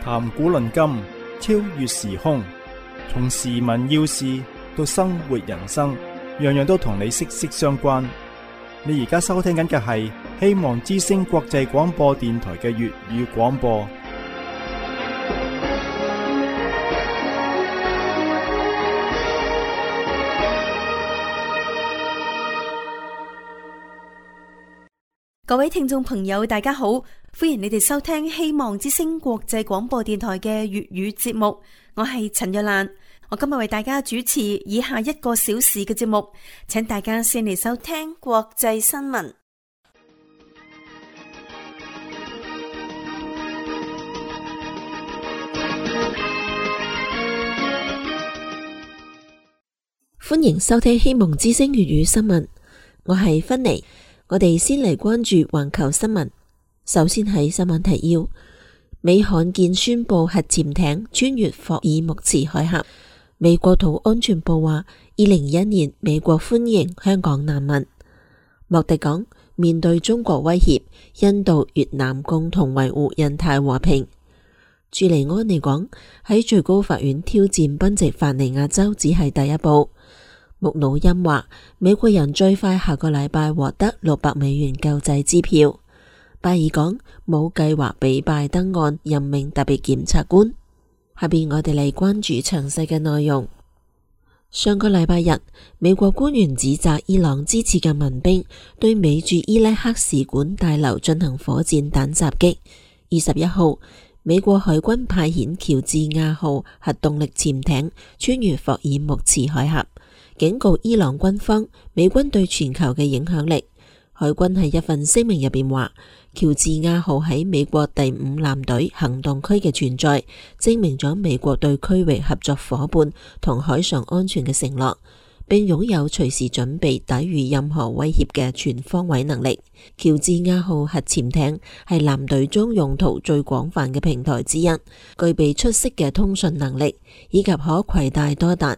談古論今，超越時空，從時聞要事到生活人生，樣樣都同你息息相關。你而家收聽緊嘅係希望之聲國際廣播電台嘅粵語廣播。 各位聽眾朋友，大家好，歡迎你哋收聽希望之聲國際廣播電台嘅粵語節目。我係陳若蘭，我今日為大家主持以下1個小時嘅節目，請大家先嚟收聽國際新聞。 歡迎收聽希望之聲粵語新聞，我係芬妮。我哋先嚟關注環球新聞。首先係新聞提要：美罕見宣布核潛艇穿越霍爾木茲海峽。美國土安全部話，2021年美國歡迎香港難民。莫迪講，面對中國威脅，印度、越南共同維護印太和平。朱利安尼講，喺最高法院挑戰賓夕法尼亞州只係第一步。穆努欽話，美國人最快下個禮拜獲得$600救濟支票。拜爾講，冇計劃俾拜登案任命特別檢察官。下邊我哋嚟關注詳細嘅內容。上個禮拜日，美國官員指責伊朗支持嘅民兵對美駐伊拉克使館大樓進行火箭彈襲擊。21號，美國海軍派遣喬治亞號核動力潛艇穿越霍爾木茲海峽，警告伊朗軍方美軍對全球嘅影響力。海軍喺一份聲明入邊話，喬治亞號喺美國第5艦隊行動區嘅存在，證明咗美國對區域合作夥伴同海上安全嘅承諾，並擁有隨時準備抵禦任何威脅嘅全方位能力。喬治亞號核潛艇係艦隊中用途最廣泛嘅平台之一，具備出色嘅通訊能力，以及可攜帶多達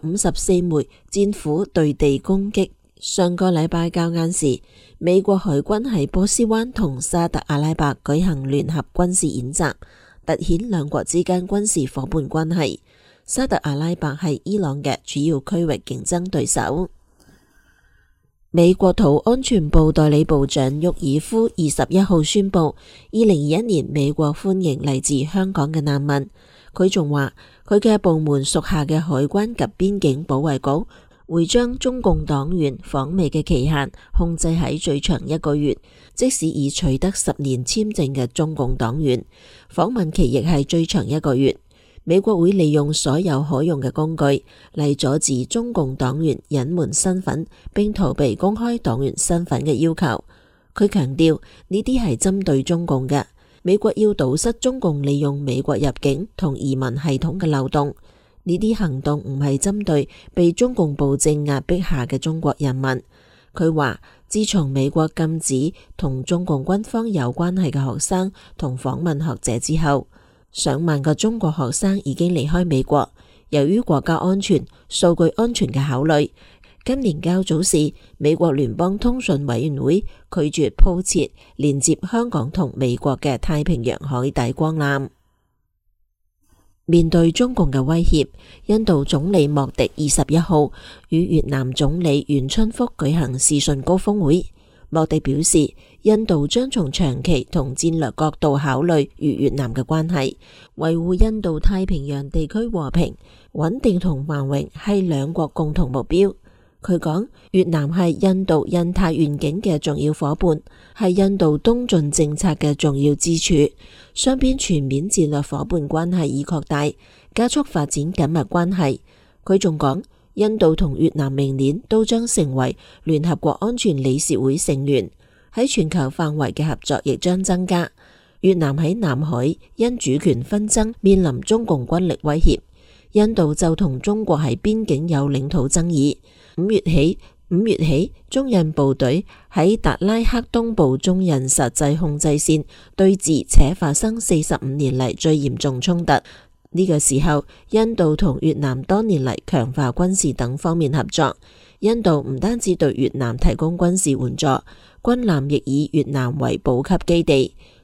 154枚戰斧對地攻擊。上個禮拜較晏時，美國海軍喺波斯灣同沙特阿拉伯舉行聯合軍事演習，凸顯兩國之間軍事夥伴關係。沙特阿拉伯係伊朗嘅主要區域競爭對手。美國土安全部代理部長沃爾夫21號宣布，2021年美國歡迎嚟自香港嘅難民。佢仲話，佢嘅部門屬下嘅海關及邊境保衛局會將中共黨員訪美嘅期限控制喺最長1個月，即使已取得10年簽證嘅中共黨員，訪問期亦係最長1個月。美國會利用所有可用嘅工具嚟阻止中共黨員隱瞞身份並逃避公開黨員身份嘅要求。佢強調，呢啲係針對中共嘅，美國要堵塞中共利用美國入境同移民系統嘅漏洞。呢啲行動唔係針對被中共暴政壓迫下嘅中國人民。佢話，自從美國禁止同中共軍方有關係嘅學生同訪問學者之後，上萬個中國學生已經離開美國。由於國家安全、數據安全嘅考慮，今年較早時，美國聯邦通訊委員會拒絕鋪設連接香港同美國嘅太平洋海底光纜。面對中共嘅威脅，印度總理莫迪21號與越南總理阮春福舉行視訊高峰會。莫迪表示，印度將從長期同戰略角度考慮與越南嘅關係，維護印度太平洋地區和平、穩定同繁榮係兩國共同目標。佢講，越南係印度印太願景嘅重要夥伴，係印度東進政策嘅重要支柱。雙邊全面戰略夥伴關係已擴大，加速發展緊密關係。佢仲講，印度同越南明年都將成為聯合國安全理事會成員，喺全球範圍嘅合作亦將增加。越南喺南海因主權紛爭面臨中共軍力威脅，印度就同中國喺邊境有領土爭議。5月起，中印部隊喺達拉克東部中印實際控制線對峙，且發生45年嚟最嚴重衝突。呢個時候，印度同越南多年嚟強化軍事等方面合作。印度唔單止對越南提供軍事援助，軍艦亦以越南為補給基地。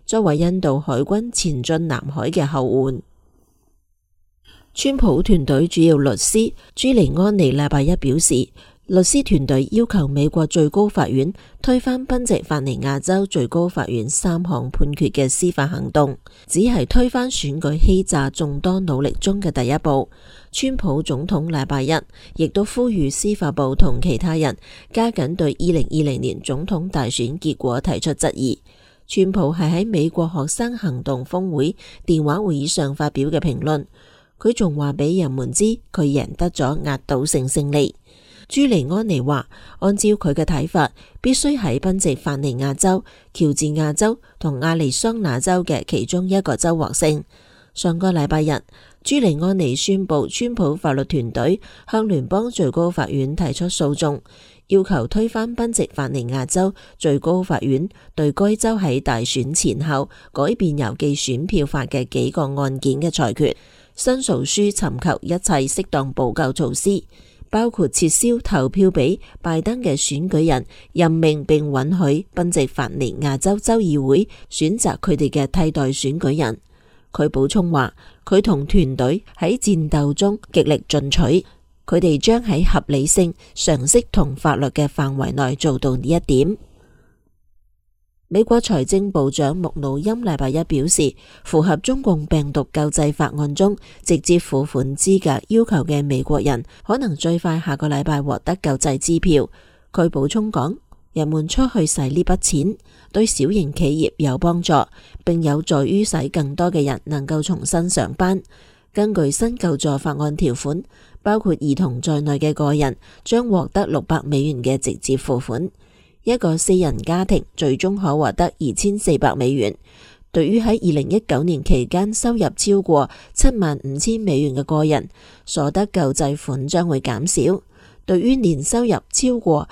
作為印度海軍前進南海嘅後援。川普團隊主要律師朱利安尼禮拜一表示，律師團隊要求美國最高法院推翻賓夕法尼亞州最高法院3項判決嘅司法行動，只係推翻選舉欺詐眾多努力中嘅第一步。川普總統禮拜一亦都呼籲司法部同其他人加緊對2020年總統大選結果提出質疑。川普係喺美國學生行動峰會電話會議上發表嘅評論，佢仲話俾人們知佢贏得咗壓倒性勝利。朱利安尼話，按照佢嘅睇法，必須喺賓夕法尼亞州、喬治亞州同亞利桑那州嘅其中一個州獲勝。上個禮拜日，朱利安尼宣布川普法律團隊向聯邦最高法院提出訴訟，要求推翻賓夕法尼亞州最高法院對該州喺大選前後改變郵寄選票法嘅幾個案件嘅裁決。申訴書尋求一切適當補救措施，包括撤銷投票俾拜登嘅選舉人任命，並允許賓夕法尼亞州州議會選擇佢哋嘅替代選舉人。佢補充話，佢同團隊喺戰鬥中極力進取，佢哋將喺合理性、常識同法律嘅範圍內做到呢一點。美國財政部長穆努欽禮拜一表示，符合中共病毒救濟法案中直接付款資格要求嘅美國人，可能最快下個禮拜獲得救濟支票。佢補充講，人們出去使呢筆錢對小型企業有幫助，並有助於使更多嘅人能夠重新上班。根據新救助法案條款，包括兒童在內嘅個人將獲得$600嘅直接付款。一個4人家庭最終可獲得$2400。對於喺2019年期間收入超過$75,000嘅個人，所得救濟款將會減少。對於年收入超過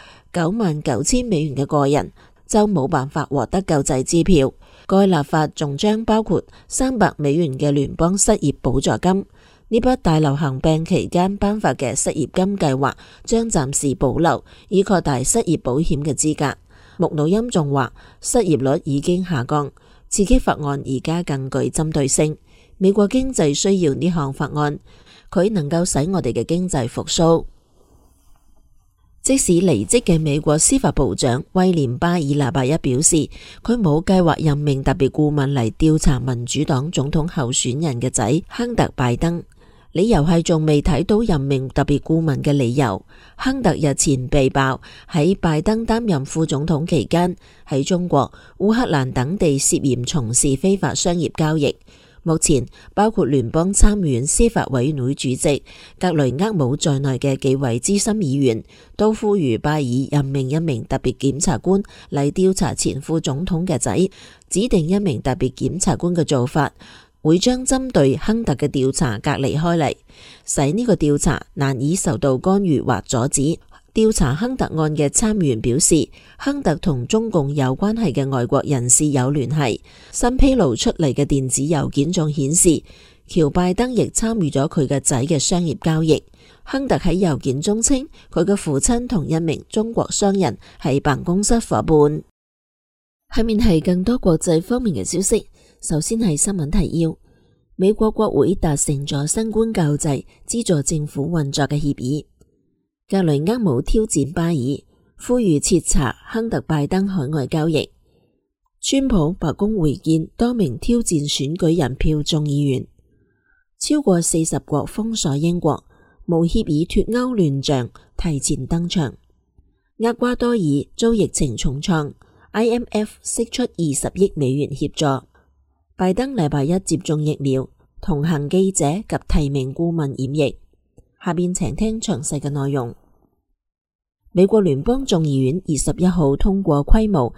$99,000嘅個人，就冇辦法獲得救濟支票。該立法仲將包括$300嘅聯邦失業補助金。呢筆大流行病期間頒發嘅失業金計劃將暫時保留，以擴大失業保險嘅資格。穆努欽仲話，失業率已經下降，刺激法案而家更具針對性。美國經濟需要呢項法案，佢能夠使我哋嘅經濟復甦。即使離職嘅美國司法部長威廉巴爾禮拜一表示，佢冇計劃任命特別顧問嚟調查民主黨總統候選人嘅仔亨特拜登。理由係仲未睇到任命特別顧問嘅理由。亨特日前被曝喺拜登擔任副總統期間，喺中國、烏克蘭等地涉嫌從事非法商業交易。目前，包括聯邦參議院司法委員會主席格雷厄姆在內嘅幾位資深議員都呼籲拜爾任命一名特別檢察官嚟調查前副總統嘅仔。指定一名特別檢察官嘅做法，會將針對亨特嘅調查隔離開嚟，使呢個調查難以受到干預或阻止。調查亨特案嘅參議員表示，亨特同中共有關係嘅外國人士有聯繫。新披露出嚟嘅電子郵件仲顯示，喬拜登亦參與咗佢嘅仔嘅商業交易。亨特喺郵件中稱，佢嘅父親同一名中國商人係辦公室夥伴。下面係更多國際方面嘅消息。首先係新聞提要：美國國會達成咗新冠救濟資助政府運作嘅協議。格雷厄姆挑戰巴爾，呼籲徹查亨特拜登海外交易。川普白宮會見多名挑戰選舉人票眾議員。超過40國封鎖英國，無協議脫歐亂象提前登場。厄瓜多爾遭疫情重創， IMF 釋出$20億協助。拜登禮拜一接種疫苗，同行記者及提名顧問染疫。下邊請聽詳細嘅內容。美國聯邦眾議院21號通過規模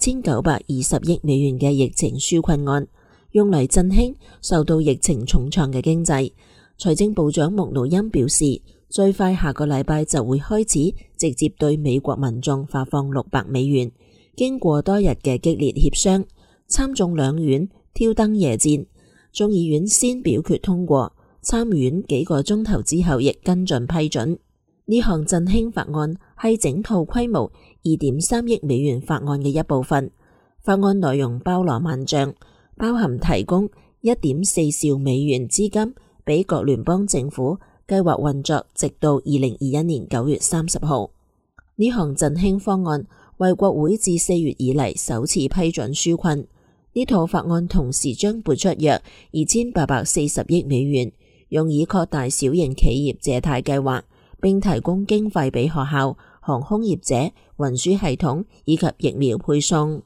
$8920億嘅疫情紓困案，用嚟振興受到疫情重創嘅經濟。財政部長穆努欽表示，最快下個禮拜就會開始直接對美國民眾發放$600。經過多日嘅激烈協商，參眾兩院挑燈夜戰，眾議院先表決通過，參議院幾個鐘頭之後亦跟進批准。呢項振興法案係整套規模$2.3億法案嘅一部分。 法案內容包羅萬象，包含提供1.4兆美元資金俾各聯邦政府計劃運作，直到2021年9月30號。呢項振興方案為國會自4月以嚟首次批准紓困。呢套法案同時將撥出約2840億美元，用以擴大小型企業借貸計劃，並提供經費俾學校、航空業者、運輸系統以及疫苗配送。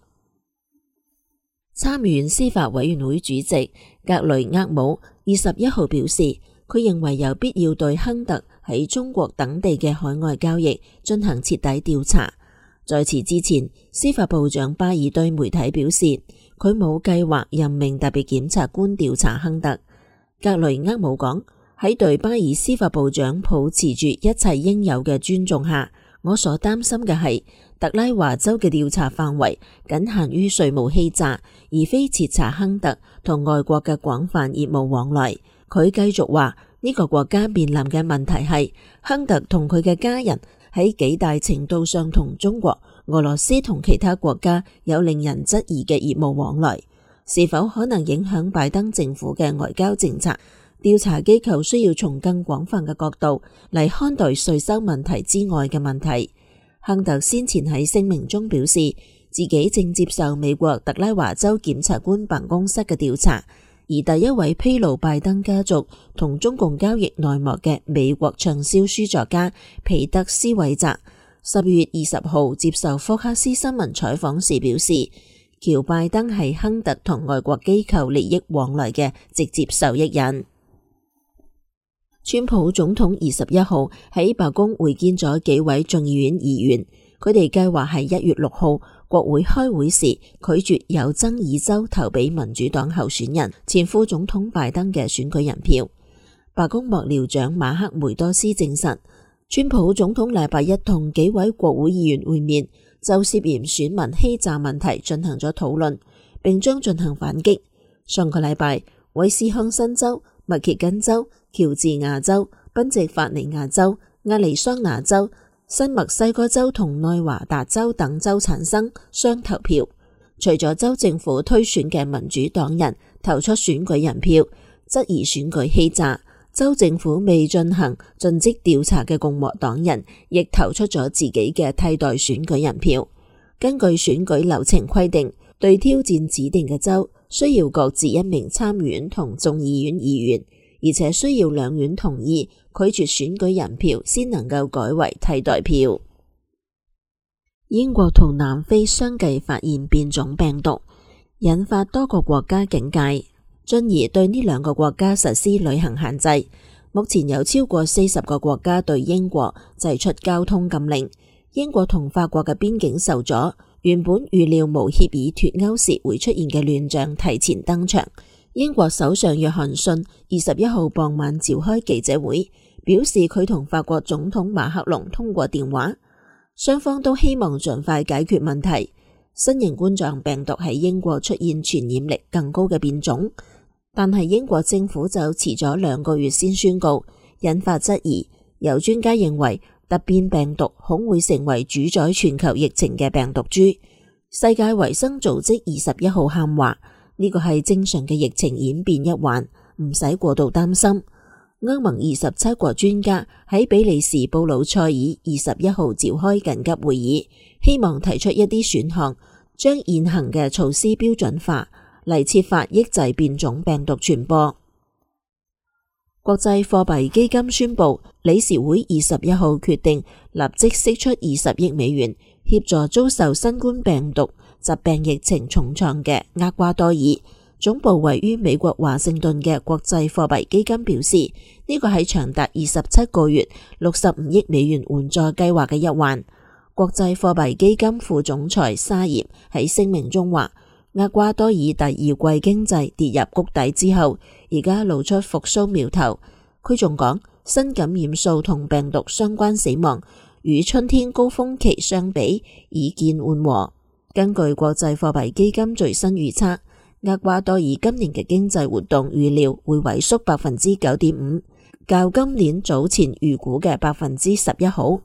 參議院司法委員會主席格雷厄姆21號表示，佢認為有必要對亨特喺中國等地嘅海外交易進行徹底調查。在此之前，司法部長巴爾對媒體表示，佢冇計劃任命特別檢察官調查亨特。格雷厄姆講，喺對巴爾司法部長抱持住一切應有嘅尊重下，我所擔心嘅係特拉華州嘅調查範圍僅限於稅務欺詐，而非徹查亨特同外國嘅廣泛業務往來。佢繼續話，呢個國家面臨嘅問題係亨特同佢嘅家人喺幾大程度上同中國、俄羅斯同其他國家有令人質疑嘅業務往來，是否可能影響拜登政府嘅外交政策？調查機構需要從更廣泛嘅角度嚟看待稅收問題之外嘅問題。亨特先前喺聲明中表示，自己正接受美國特拉華州檢察官辦公室嘅調查，而第一位披露拜登家族同中共交易內幕嘅美國暢銷書作家皮特斯韋澤10月20號接受福克斯新聞採訪時表示，喬拜登係亨特同外國機構利益往來嘅直接受益人。川普總統21號喺白宮會見咗幾位眾議院議員，佢哋計劃喺1月6號國會開會時拒絕有爭議州投俾民主黨候選人前副總統拜登嘅選舉人票。白宮幕僚長馬克梅多斯證實，川普總統禮拜一同幾位國會議員會面，就涉嫌選民欺詐問題進行咗討論，並將進行反擊。上個禮拜，威斯康辛州、密歇根州、喬治亞州、賓夕法尼亞州、亞利桑那州、新墨西哥州同內華達州等州產生雙投票。除咗州政府推選嘅民主黨人投出選舉人票，質疑選舉欺詐，州政府未進行盡職調查嘅共和黨人亦投出咗自己嘅替代選舉人票。根據選舉流程規定，對挑戰指定嘅州需要各自1名參議院同眾議院議員，而且需要兩院同意，拒絕選舉人票先能夠改為替代票。英國同南非相繼發現變種病毒，引發多個國家警戒，進而對呢兩個國家實施旅行限制。目前有超過40個國家對英國祭出交通禁令。英國同法國嘅邊境受阻，原本預料無協議脫歐時會出現嘅亂象提前登場。英國首相約翰遜21號傍晚召開記者會，表示佢同法國總統馬克龍通過電話，雙方都希望盡快解決問題。新型冠狀病毒喺英國出現傳染力更高嘅變種，但係英國政府就遲咗2個月先宣告，引發質疑。有專家認為突變病毒恐會成為主宰全球疫情嘅病毒株。世界衛生組織21號喊話，呢個係正常嘅疫情演變一環，唔使過度擔心。歐盟27國專家喺比利時布魯塞爾21號召開緊急會議，希望提出一啲選項，將現行嘅措施標準化，嚟設法抑制變種病毒傳播。國際貨幣基金宣布，理事會21號決定立即釋出20億美元，協助遭受新冠病毒疾病疫情重創嘅厄瓜多爾。總部位於美國華盛頓嘅國際貨幣基金表示，呢個係長達27個月65億美元援助計劃嘅一環。國際貨幣基金副總裁沙葉喺聲明中話，厄瓜多爾第二季經濟跌入谷底之後，而家露出復甦苗頭。佢仲講，新感染數同病毒相關死亡與春天高峰期相比已見緩和。根據國際貨幣基金最新預測，厄瓜多爾今年嘅經濟活動預料會萎縮 9.5%， 較今年早前預估嘅 11% 好。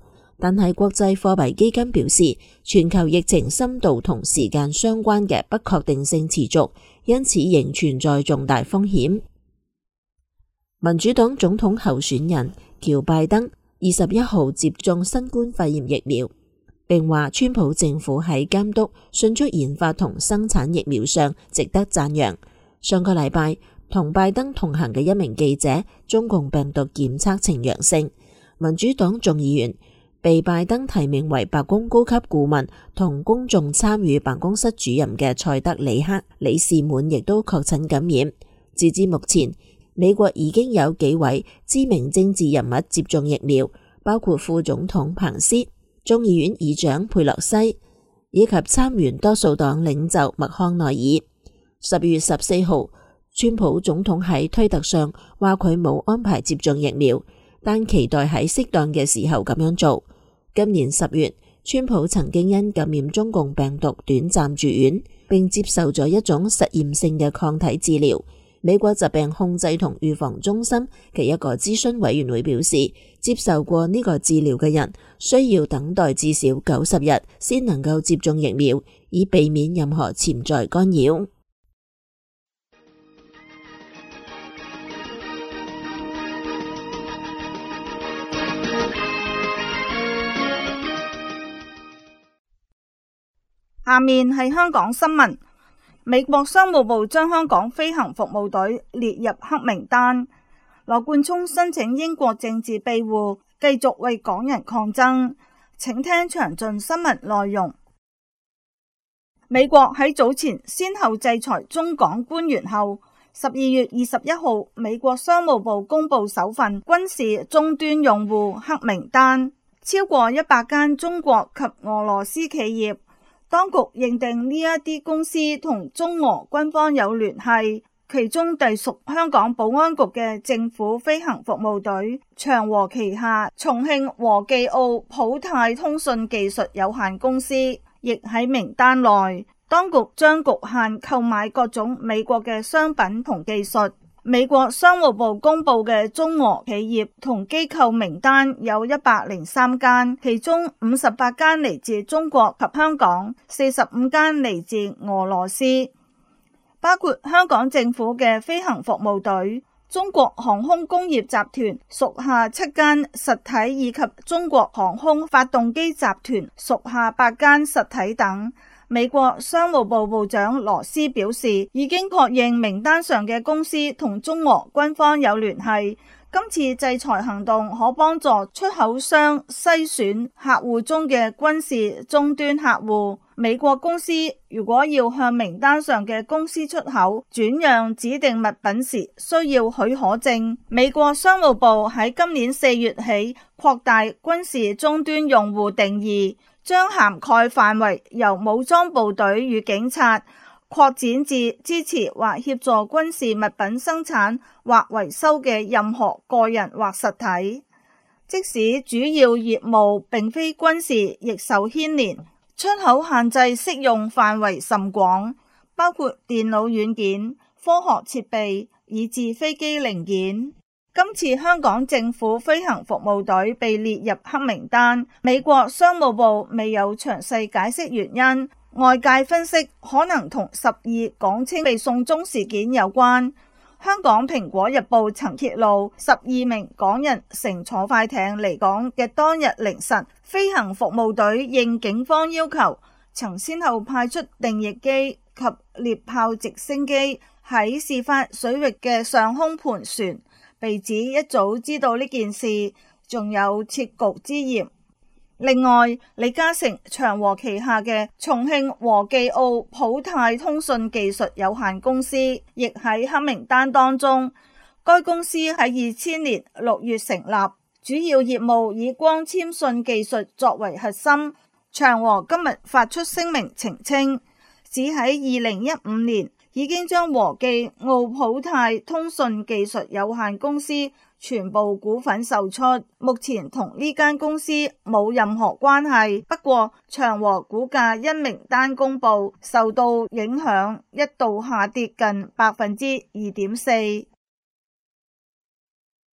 但係國際貨幣基金表示，全球疫情深度同時間相關嘅不確定性持續，因此仍存在重大風險。民主黨總統候選人喬拜登21號接種新冠肺炎疫苗，並話川普政府喺監督、迅速研發同生產疫苗上值得讚揚。上個禮拜，同拜登同行嘅一名記者中共病毒檢測呈陽性。民主黨眾議員被拜登提名為白宮高級顧問同公眾參與辦公室主任嘅塞德里克·李士滿亦都確診感染。截至目前，美國已經有幾位知名政治人物接種疫苗，包括副總統彭斯、眾議院議長佩洛西以及參議多數黨領袖麥康奈爾。12月14號，川普總統喺推特上話佢冇安排接種疫苗，但期待喺適當嘅時候咁樣做。今年10月，川普曾經因感染中共病毒短暫住院，並接受咗一種實驗性嘅抗體治療。美國疾病控制同預防中心嘅一個諮詢委員會表示，接受過呢個治療嘅人需要等待至少90日先能夠接種疫苗，以避免任何潛在干擾。 下面係香港新聞。美國商務部將香港飛行服務隊列入黑名單。羅冠聰申請英國政治庇護，繼續為港人抗爭。請聽詳盡新聞內容。美國喺早前先後制裁中港官員後，12月21號，美國商務部公布首份軍事終端用戶黑名單，超過100間中國及俄羅斯企業。當局認定呢一啲公司同中俄軍方有聯繫，其中隸屬香港保安局嘅政府飛行服務隊、長和旗下重慶和記奧普泰通訊技術有限公司，亦喺名單內。當局將局限購買各種美國嘅商品同技術。美國商務部公布嘅中俄企業同機構名單有103間，其中58間嚟自中國及香港，45間嚟自俄羅斯，包括香港政府嘅飛行服務隊、中國航空工業集團屬下7間實體以及中國航空發動機集團屬下8間實體等。美國商務部部長羅斯表示，已經確認名單上嘅公司同中俄軍方有聯繫。今次制裁行動可幫助出口商篩選客戶中嘅軍事終端客戶。美國公司如果要向名單上嘅公司出口轉讓指定物品時，需要許可證。美國商務部喺今年4月起擴大軍事終端用戶定義，將涵蓋範圍由武裝部隊與警察擴展至支持或協助軍事物品生產或維修嘅任何個人或實體，即使主要業務並非軍事，亦受牽連。出口限制適用範圍甚廣，包括電腦軟件、科學設備以至飛機零件。今次香港政府飛行服務隊被列入黑名單，美國商務部未有詳細解釋原因，外界分析可能同12港青被送中事件有關。香港蘋果日報曾揭露12名港人乘坐快艇離港嘅當日凌晨，飛行服務隊應警方要求，曾先後派出定翼機及獵豹直升機喺事發水域嘅上空盤旋。被指一早知道呢件事，仲有設局之嫌。另外，李嘉誠長和旗下嘅重慶和記奧普泰通訊技術有限公司亦喺黑名單當中。該公司喺2000年6月成立，主要業務以光纖信技術作為核心。長和今日發出聲明澄清，指喺2015年已經將和記奧普泰通訊技術有限公司全部股份售出，目前同呢間公司冇任何關係。不過長和股價因名單公布受到影響，一度下跌近2.4%。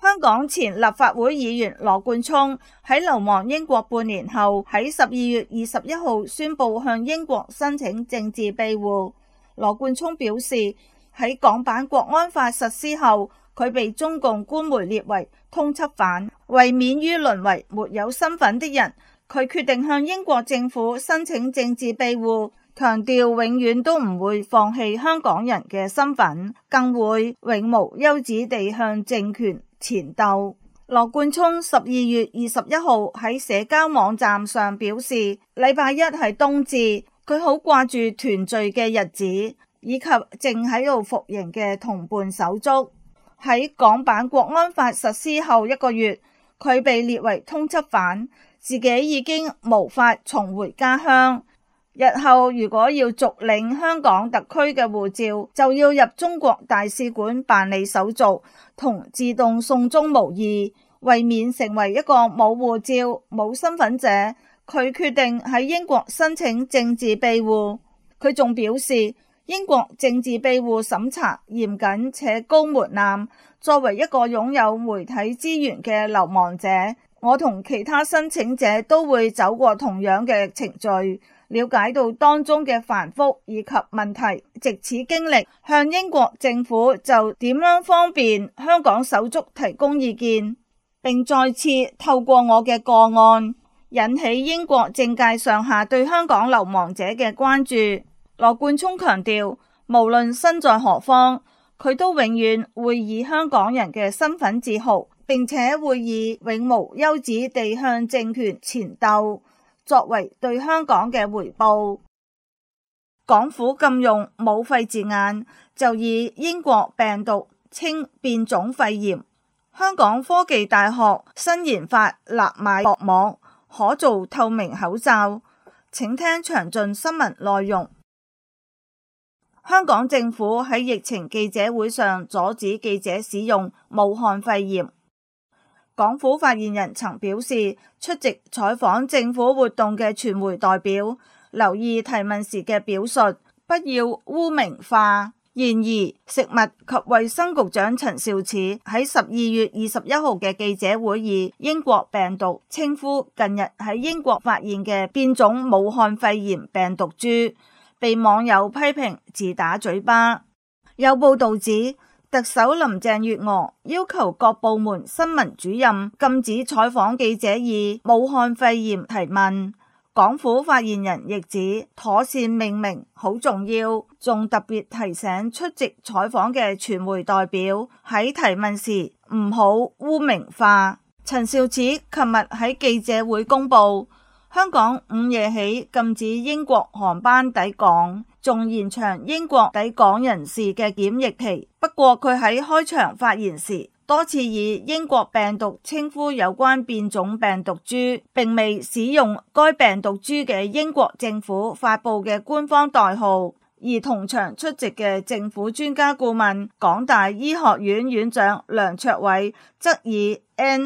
香港前立法會議員羅冠聰喺流亡英國半年後，喺12月21號宣布向英國申請政治庇護。羅冠聰表示，喺港版國安法實施後，佢被中共官媒列為通緝犯，為免於淪為沒有身份的人，佢決定向英國政府申請政治庇護，強調永遠都唔會放棄香港人嘅身份，更會永無休止地向政權前鬥。羅冠聰12月21號喺社交網站上表示，禮拜一係冬至，佢好掛住團聚嘅日子，以及正喺度服刑嘅同伴手足。喺港版國安法實施後1個月，佢被列為通緝犯，自己已經無法重回家鄉。日後如果要續領香港特區嘅護照，就要入中國大使館辦理手續，同自動送中無異。為免成為一個冇護照、冇身份者，佢決定喺英國申請政治庇護。佢仲表示，英國政治庇護審查嚴謹且高門檻，作為一個擁有媒體資源嘅流亡者，我同其他申請者都會走過同樣嘅程序，了解到當中嘅繁複以及問題，藉此經歷向英國政府就點樣方便香港手足提供意見，並再次透過我嘅個案引起英國政界上下對香港流亡者嘅關注。羅冠聰強調，無論身在何方，佢都永遠會以香港人嘅身份自豪，並且會以永無休止地向政權前鬥，作為對香港嘅回報。港府禁用武肺字眼，就以英國病毒稱變種肺炎。香港科技大學新研發納米薄膜，可做透明口罩。請聽詳盡新聞內容。香港政府喺疫情記者會上阻止記者使用武漢肺炎。港府發言人曾表示，出席採訪政府活動嘅傳媒代表留意提問時嘅表述，不要污名化。然而，食物及衛生局長陳肇始喺12月21號嘅記者會以英國病毒稱呼近日喺英國發現嘅變種武漢肺炎病毒株，被網友批評自打嘴巴。有報道指，特首林鄭月娥要求各部門新聞主任禁止採訪記者以武漢肺炎提問。港府發言人亦指，妥善命名好重要，仲特別提醒出席採訪嘅傳媒代表喺提問時唔好污名化。陳肇始琴日喺記者會公布，香港午夜起禁止英國航班抵港，仲延長英國抵港人士嘅檢疫期。不過佢喺開場發言時多次以英國病毒稱呼有關變種病毒株，並未使用該病毒株嘅英國政府發佈嘅官方代號。而同場出席嘅政府專家顧問港大醫學院院長梁卓偉則以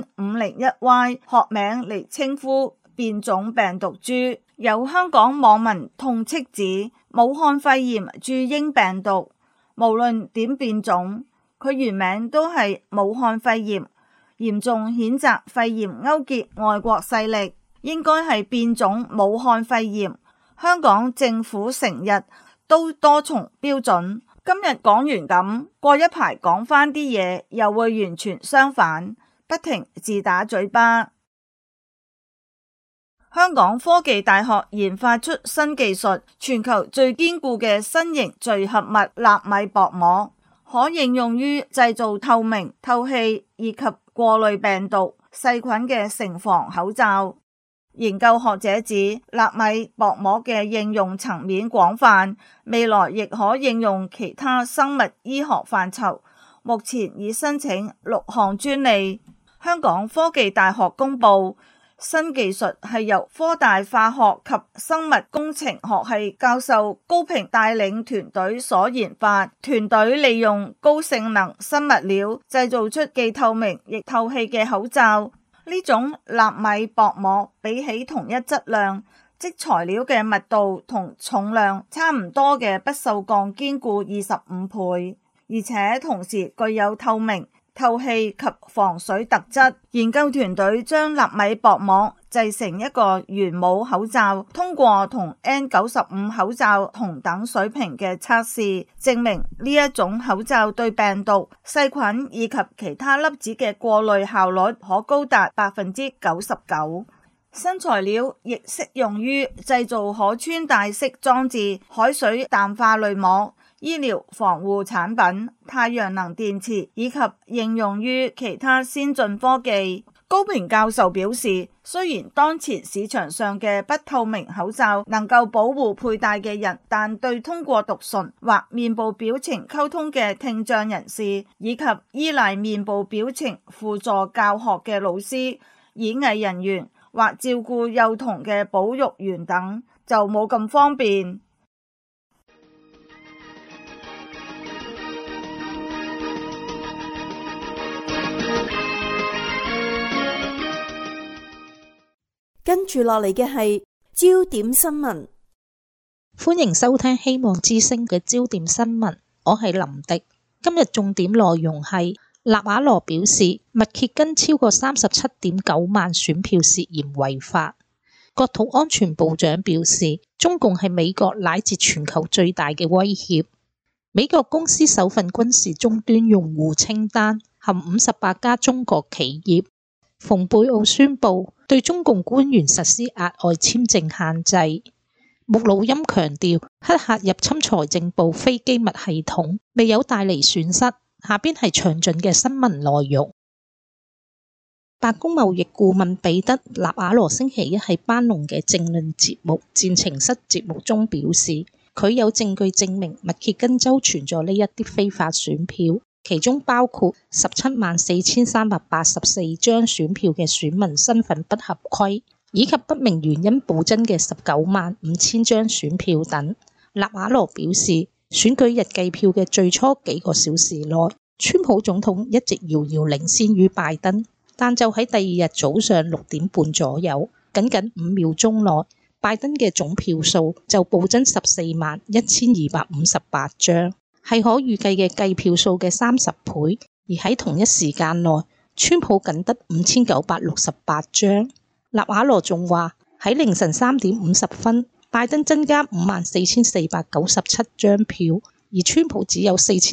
N501Y 學名嚟稱呼變種病毒株。有香港網民痛斥指，武漢肺炎駐英病毒無論點變種，佢原名都係武漢肺炎，嚴重譴責肺炎勾結外國勢力，應該係變種武漢肺炎。香港政府成日都多重標準，今日講完咁，過一排講返啲嘢又會完全相反，不停自打嘴巴。香港科技大學研發出新技術，全球最堅固嘅新型聚合物納米薄膜，可應用於製造透明、透氣以及過濾病毒、細菌嘅成防口罩。研究學者指，納米薄膜嘅應用層面廣泛，未來亦可應用其他生物醫學範疇。目前已申請6項專利。香港科技大學公布，新技術係由科大化學及生物工程學系教授高平帶領團隊所研發，團隊利用高性能新物料製造出既透明亦透氣嘅口罩。呢種納米薄膜比起同一質量，即材料嘅密度同重量差唔多嘅不鏽鋼堅固25倍，而且同時具有透明、 透氣及防水特質。研究團隊將納米薄膜製成一個圓帽口罩，通過同 N95 口罩同等水平嘅測試，證明呢一種口罩對病毒、細菌以及其他粒子嘅過濾效率可高達 99%。新材料亦適用於製造可穿戴式裝置、海水淡化濾膜、醫療防護產品、太陽能電池以及應用於其他先進科技。高平教授表示，雖然當前市場上嘅不透明口罩能夠保護佩戴嘅人，但對通過讀唇或面部表情溝通嘅聽障人士，以及依賴面部表情輔助教學嘅老師、演藝人員或照顧幼童嘅保育員等，就冇咁方便。 跟住落嚟嘅係焦點新聞。 歡迎收聽希望之聲嘅焦點新聞，我係林迪。今日重點內容係納瓦羅表示密歇根超過37.9萬選票涉嫌違法。國土安全部長表示，中共係美國乃至全球最大嘅威脅。美國公司首份軍事終端用戶清單含58家中國企業。蓬佩奧宣布對中共官員實施額外簽證限制。穆魯欽強調，黑客入侵財政部非機密系統，未有帶嚟損失。下邊係詳盡嘅新聞內容。白宮貿易顧問彼得·納瓦羅星期一喺班農嘅政論節目《戰情室》節目中表示，佢有證據證明密歇根州存在呢一啲非法選票。其中包括174384張選票嘅選民身份不合規，以及不明原因暴增嘅195000張選票等。納瓦羅表示，選舉日計票嘅最初幾個小時內，川普總統一直遙遙領先於拜登，但就喺第二日早上6點半左右，僅僅5秒鐘內，拜登嘅總票數就暴增141258張。係可預計嘅計票數嘅30倍，而喺同一時間內，川普僅得5968張。納瓦羅仲話喺凌晨3點50分，拜登增加54497張票，而川普只有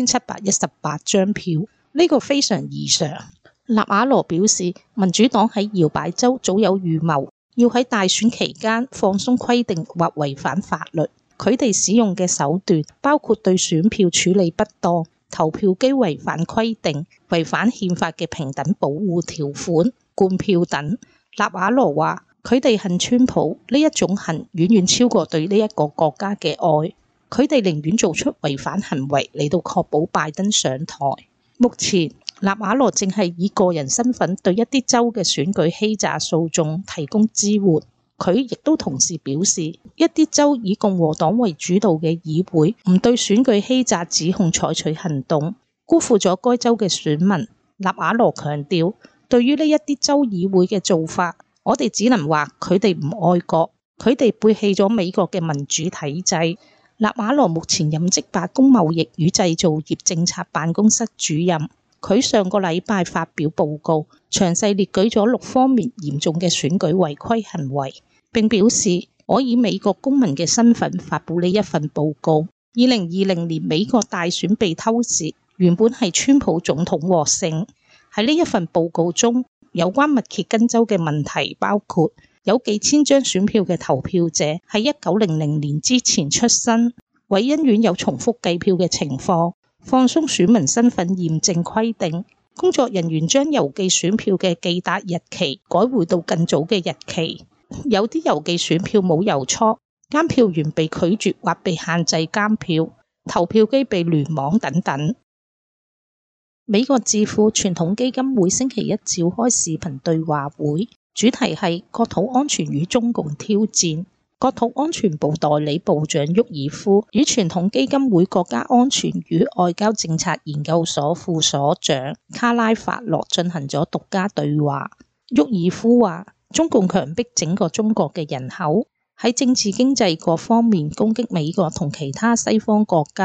4718張票，呢個非常異常。納瓦羅表示，民主黨喺搖擺州早有預謀，要喺大選期間放鬆規定或違反法律。佢哋使用嘅手段包括對選票處理不當、投票機違反規定、違反憲法嘅平等保護條款、灌票等。納瓦羅話：佢哋恨川普，呢一種恨遠遠超過對呢一個國家嘅愛。佢哋寧願做出違反行為嚟到確保拜登上台。目前，納瓦羅正係以個人身份對一啲州嘅選舉欺詐訴訟提供支援。佢亦都同時表示，一啲州以共和黨為主導嘅議會唔對選舉欺詐指控採取行動，辜負咗該州嘅選民。納瓦羅強調，對於呢一啲州議會嘅做法，我哋只能話佢哋唔愛國，佢哋背棄咗美國嘅民主體制。納瓦羅目前任職白宮貿易與製造業政策辦公室主任。佢上個禮拜發表報告，詳細列舉咗6方面嚴重嘅選舉違規行為，並表示，我以美國公民嘅身份發布呢一份報告。2020年美國大選被偷時，原本係川普總統獲勝。喺呢一份報告中，有關密歇根州嘅問題包括有幾千張選票嘅投票者喺1900年之前出生，韋恩縣有重複計票嘅情況，放鬆選民身份驗證規定，工作人員將郵寄選票嘅寄達日期改回到更早嘅日期，有啲郵寄選票冇郵戳，監票員被拒絕或被限制監票，投票機被聯網等等。美國智庫傳統基金會星期一召開視頻對話會，主題係國土安全與中共挑戰。國土安全部代理部長沃爾夫與傳統基金會國家安全與外交政策研究所副所長卡拉法洛進行咗獨家對話。沃爾夫話：中共強迫整個中國嘅人口喺政治經濟各方面攻擊美國同其他西方國家，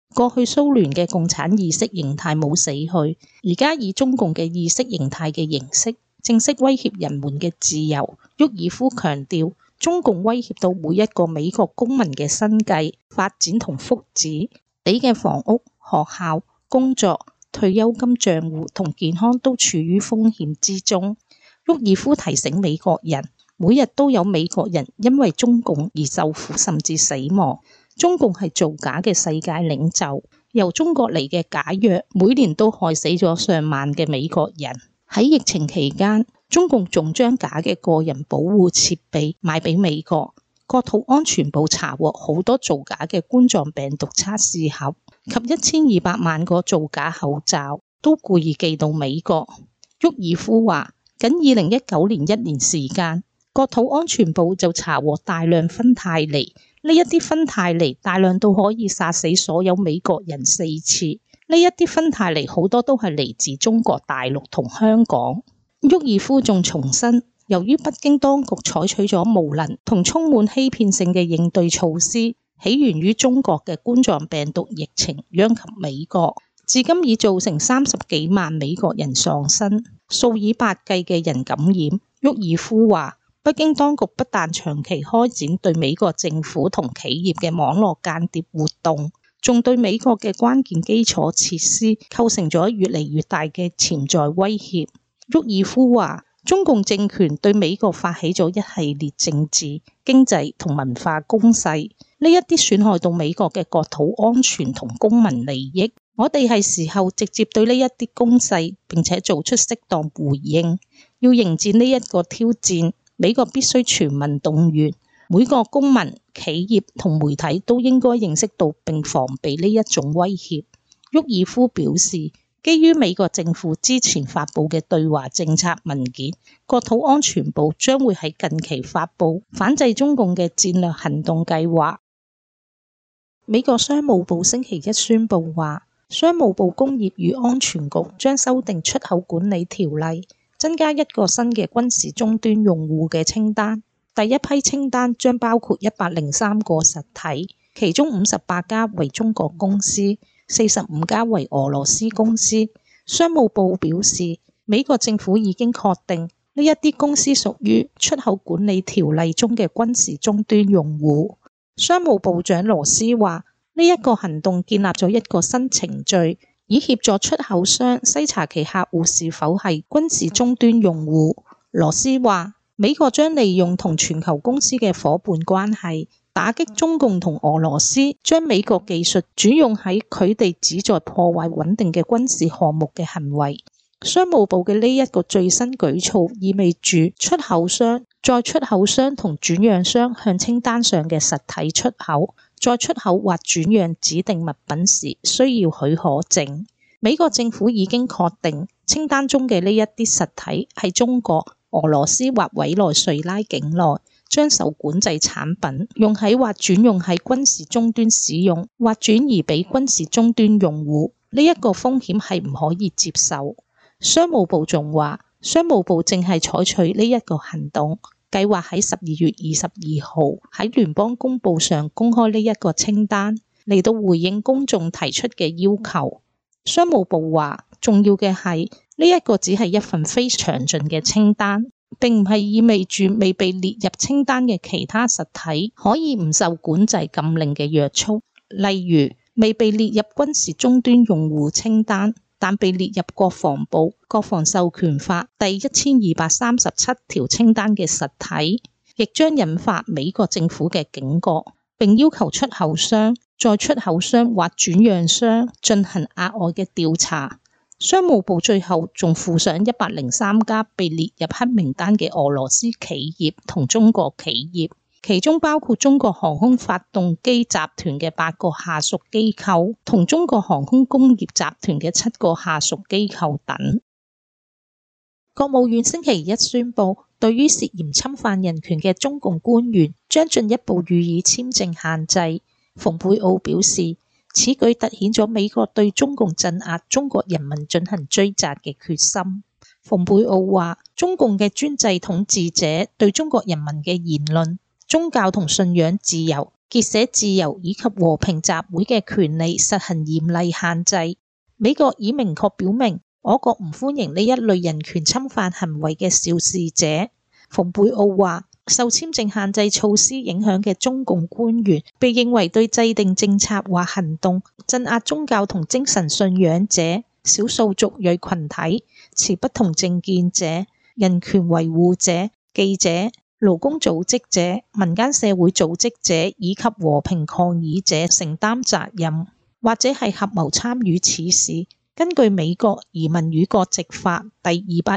過去蘇聯嘅共產意識形態冇死去，而家以中共嘅意識形態嘅形式正式威脅人們嘅自由。沃爾夫強調，中共威脅到每一個美國公民嘅生計、發展同福祉，你嘅房屋、學校、工作、退休金賬戶同健康都處於風險之中。沃爾夫提醒美國人，每日都有美國人因為中共而受苦甚至死亡。中共係造假嘅世界領袖，由中國嚟嘅假藥每年都害死咗上萬嘅美國人。喺疫情期間，中共仲將假嘅個人保護設備賣俾美國。國土安全部查獲好多造假嘅冠狀病毒測試盒及1200萬個造假口罩，都故意寄到美國。沃爾夫話，僅2019年1年時間，國土安全部就查獲大量芬太尼。呢一啲芬太尼大量到可以殺死所有美國人4次。呢一啲芬太尼好多都係嚟自中國大陸同香港。沃爾夫仲重申，由於北京當局採取咗無能同充滿欺騙性嘅應對措施，起源於中國嘅冠狀病毒疫情殃及美國，至今已造成30幾萬美國人喪生，數以百計嘅人感染。沃爾夫話，北京當局不但長期開展對美國政府同企業嘅網絡間諜活動，仲對美國嘅關鍵基礎設施構成咗越嚟越大嘅潛在威脅。沃爾夫話，中共政權對美國發起咗一系列政治、經濟同文化攻勢，呢一啲損害到美國嘅國土安全同公民利益。我哋係時候直接對呢一啲攻勢並且做出適當回應，要迎戰呢一個挑戰。美國必須全民動員，每個公民、企業同媒體都應該認識到並防備呢一種威脅。沃爾夫表示，基於美國政府之前發布嘅對華政策文件，國土安全部將會喺近期發布反制中共嘅戰略行動計劃。美國商務部星期一宣布話，商務部工業與安全局將修訂出口管理條例，增加一個新嘅軍事終端用戶嘅清單。第一批清單將包括103個實體，其中58家為中國公司，45家為俄羅斯公司。商務部表示，美國政府已經確定呢一啲公司屬於出口管理條例中嘅軍事終端用戶。商務部長羅斯話，呢一個行動建立咗一個新程序，以協助出口商篩查其客戶是否係軍事終端用戶。羅斯話，美國將利用同全球公司嘅夥伴關係，打擊中共同俄羅斯將美國技術轉用喺佢哋旨在破壞穩定嘅軍事項目嘅行為。商務部嘅呢一個最新舉措意味住出口商、再出口商同轉讓商向清單上嘅實體出口、再出口或轉讓指定物品時需要許可證。美國政府已經確定清單中嘅呢一啲實體喺中國、俄羅斯或委內瑞拉境內將受管制產品用喺或轉用喺軍事終端使用或轉移俾軍事終端用戶，呢一個風險係唔可以接受。商務部仲話，商務部正係採取呢一個行動，計劃喺12月22號喺聯邦公報上公開呢一個清單，嚟到回應公眾提出嘅要求。商務部話，重要嘅係呢一個只係一份非詳盡嘅清單，並唔係意味住未被列入清單嘅其他實體可以唔受管制禁令嘅約束。例如，未被列入軍事終端用戶清單，但被列入國防部國防授權法第1237條清單嘅實體，亦將引發美國政府嘅警覺，並要求出口商、再出口商或轉讓商進行額外嘅調查。商務部最後仲附上103家被列入黑名單嘅俄羅斯企業同中國企業，其中包括中國航空發動機集團嘅8個下屬機構同中國航空工業集團嘅7個下屬機構等。國務院星期一宣布，對於涉嫌侵犯人權嘅中共官員將進一步予以簽證限制。蓬佩奧表示，此舉凸顯咗美國對中共鎮壓中國人民進行追責嘅決心。蓬佩奧話，中共嘅專制統治者對中國人民嘅言論、宗教同信仰自由結社自由以及和平集會嘅權利實行嚴厲限制。美國已明確表明，我國唔歡迎呢一類人權侵犯行為嘅肇事者。蓬佩奧話，受簽證限制措施影響嘅中共官員被認為對制定政策或行動鎮壓宗教同精神信仰者、少數族裔群體、持不同政見者、人權維護者、記者、勞工組織者、民間社會組織者以及和平抗議者承擔責任，或者係合謀參與此事。根據美國移民與國籍法第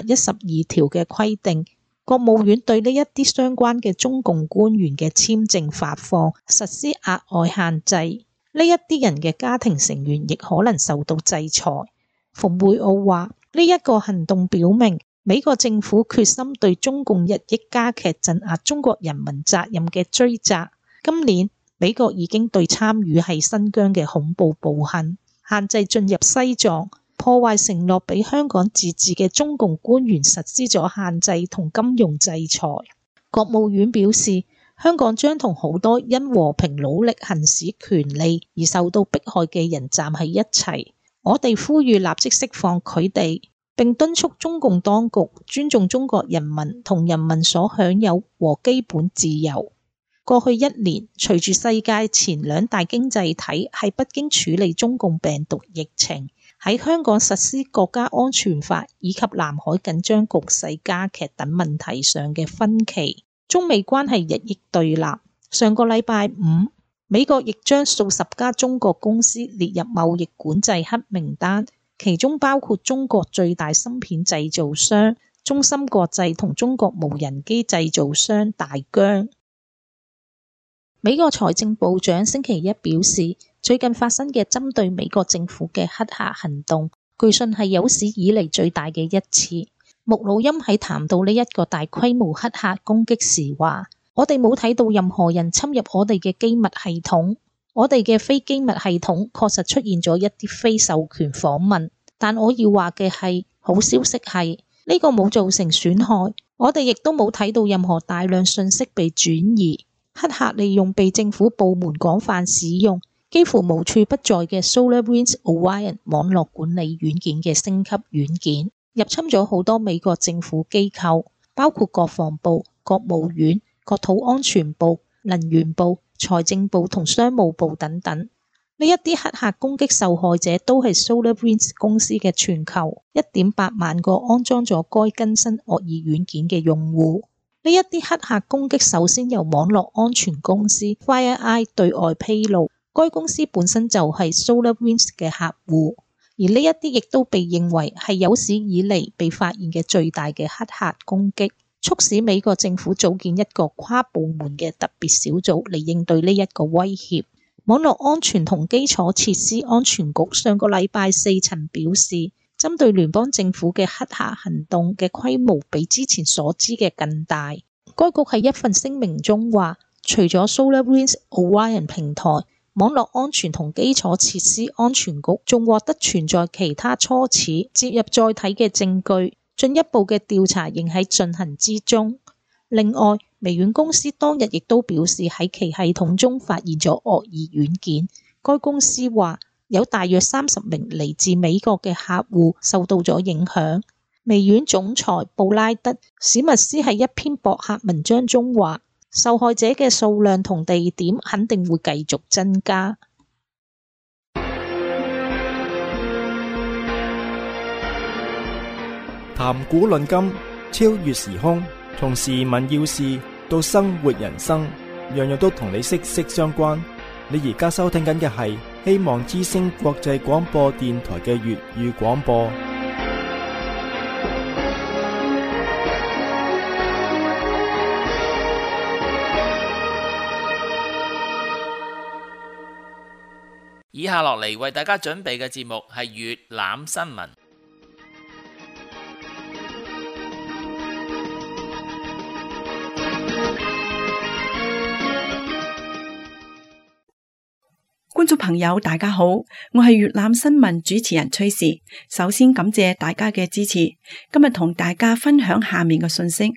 212條嘅規定，國務院對呢一啲相關嘅中共官員嘅簽證發放實施額外限制，呢一啲人嘅家庭成員亦可能受到制裁。蓬佩奧話，呢一個行動表明美國政府決心對中共日益加劇鎮壓中國人民責任嘅追責。今年美國已經對參與喺新疆嘅恐怖暴行、限制進入西藏、破壞承諾俾香港自治嘅中共官員實施咗限制同金融制裁。國務院表示，香港將同好多因和平努力行使權利而受到迫害嘅人站喺一齊。我哋呼籲立即釋放佢哋，並敦促中共當局尊重中國人民同人民所享有和基本自由。過去一年，隨住世界前兩大經濟體喺北京處理中共病毒疫情，喺香港實施國家安全法以及南海緊張局勢加劇等問題上嘅分歧，中美關係日益對立。上個禮拜五，美國亦將數十家中國公司列入貿易管制黑名單，其中包括中國最大芯片製造商中芯國際同中國無人機製造商大疆。美國財政部長星期一表示，最近發生嘅針對美國政府嘅黑客行動，據信係有史以嚟最大嘅一次。穆魯欽喺談到呢一個大規模黑客攻擊時話，我哋冇睇到任何人侵入我哋嘅機密系統，我哋嘅非機密系統確實出現咗一啲非授權訪問，但我要話嘅係，好消息係呢個冇造成損害，我哋亦都冇睇到任何大量信息被轉移。黑客利用被政府部門廣泛使用、幾乎無處不在嘅 SolarWinds Orion 網絡管理軟件嘅升級軟件，入侵咗好多美國政府機構，包括國防部、國務院、國土安全部、能源部、財政部同商務部等等。呢一啲黑客攻擊受害者都係 SolarWinds 公司嘅全球 1.8 萬個安裝咗該更新惡意軟件嘅用戶。呢一啲黑客攻擊首先由網絡安全公司 FireEye 對外披露，該公司本身就係 SolarWinds 嘅客戶，而呢一啲亦都被認為係有史以嚟被發現嘅最大嘅黑客攻擊，促使美國政府組建一個跨部門嘅特別小組嚟應對呢一個威脅。網絡安全同基礎設施安全局上個禮拜四曾表示，針對聯邦政府嘅黑客行動嘅規模比之前所知嘅更大。該局喺一份聲明中話，除咗 SolarWinds Orion 平台，網絡安全同基礎設施安全局仲獲得存在其他初始接入載體嘅證據，進一步嘅調查仍喺進行之中。另外，微軟公司當日亦都表示喺其系統中發現咗惡意軟件。該公司話，有大約30名嚟自美國嘅客戶受到咗影響。微軟總裁布拉德·史密斯喺一篇博客文章中話，受害者嘅數量同地點肯定會繼續增加。 談古論今，超越時空，從時聞要事到生活人生，樣樣都同你息息相關。你而家收聽緊嘅係希望之聲國際廣播電台嘅粵語廣播。 以下落嚟為大家準備嘅節目係粵覽新聞。 觀眾朋友大家好，我係粵覽新聞主持人崔氏。首先感謝大家嘅支持，今日同大家分享下面嘅信息。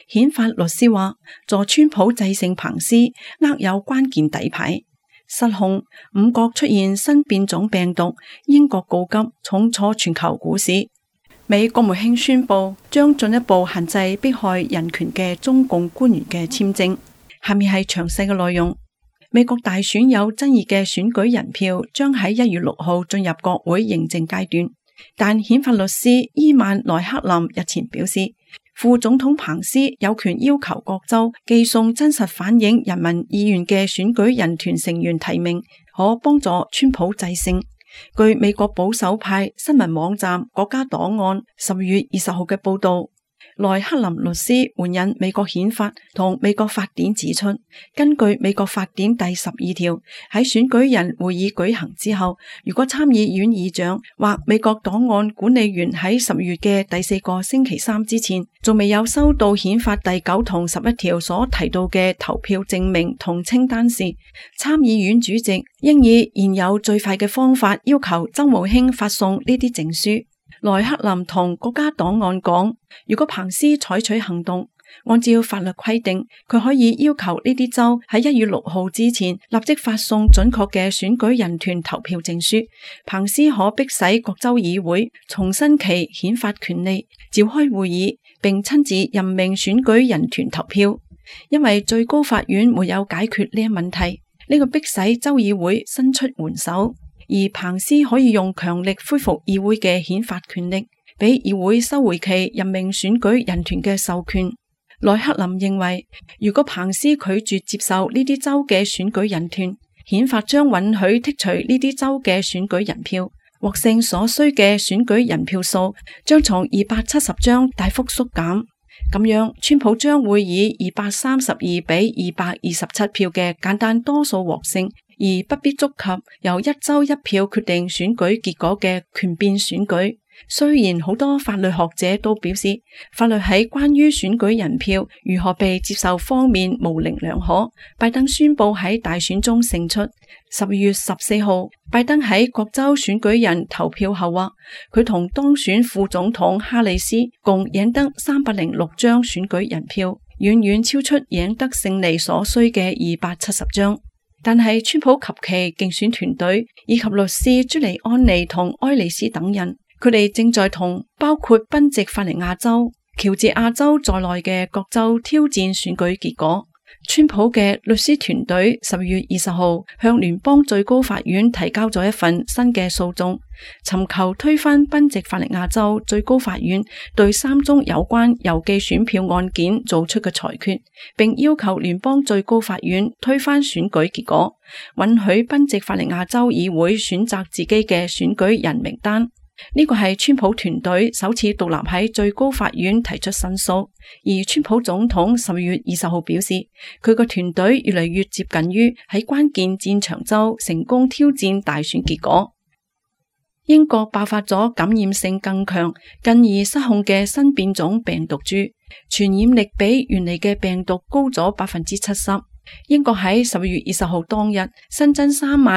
顯發律師話，助川普制勝彭斯握有關鍵底牌。失控，五國出現新變種病毒，英國告急，重挫全球股市。美國務卿宣布將進一步限制迫害人權嘅中共官員嘅簽證。下面係詳細嘅內容。美國大選有爭議嘅選舉人票將喺1月6號進入國會認證階段，但顯發律師伊曼萊克林日前表示，副總統彭斯有權要求各州寄送真實反映人民意願嘅選舉人團成員提名，可幫助川普制勝。據美國保守派新聞網站國家檔案10月20號嘅報道，萊克林律師援引美國憲法同美國法典指出，根據美國法典第12條，喺選舉人會議舉行之後，如果參議院議長或美國檔案管理員喺10月嘅第4個星期三之前，仲未有收到憲法第9同11條所提到嘅投票證明同清單時，參議院主席應以現有最快嘅方法要求州務卿發送呢啲證書。萊克林同國家檔案講，如果彭斯採取行動，按照法律規定，佢可以要求呢啲州喺1月6號之前立即發送準確嘅選舉人團投票證書。彭斯可迫使各州議會重申其憲法權利，召開會議，並親自任命選舉人團投票。因為最高法院沒有解決呢一問題，呢個迫使州議會伸出援手。而彭斯可以用強力恢復議會嘅憲法權力，俾議會收回其任命選舉人團嘅授權。萊克林認為，如果彭斯拒絕接受呢啲州嘅選舉人團，憲法將允許剔除呢啲州嘅選舉人票，獲勝所需嘅選舉人票數將從270張大幅縮減。咁樣，川普將會以232比227票嘅簡單多數獲勝，而不必觸及由一州一票決定選舉結果嘅權變選舉。雖然好多法律學者都表示，法律喺關於選舉人票如何被接受方面模棱兩可。拜登宣布喺大選中勝出。10月14號，拜登喺各州選舉人投票後話，佢同當選副總統哈里斯共贏得306張選舉人票，遠遠超出贏得勝利所需嘅270張。但係川普及其競選團隊以及律師朱利安尼同埃利斯等人，佢哋正在同包括賓夕法尼亞州、喬治亞州在內嘅各州挑戰選舉結果。川普嘅律師團隊10月20號向聯邦最高法院提交咗一份新嘅訴訟，尋求推翻賓夕法尼亞州最高法院對3宗有關郵寄選票案件做出嘅裁決，並要求聯邦最高法院推翻選舉結果，允許賓夕法尼亞州議會選擇自己嘅選舉人名單。呢個係川普團隊首次獨立喺最高法院提出申訴，而川普總統10月20號表示，佢個團隊越嚟越接近於喺關鍵戰場州成功挑戰大選結果。英國爆發咗感染性更強、近而失控嘅新變種病毒株，傳染力比原嚟嘅病毒高咗70%。英國喺10月20號當日新增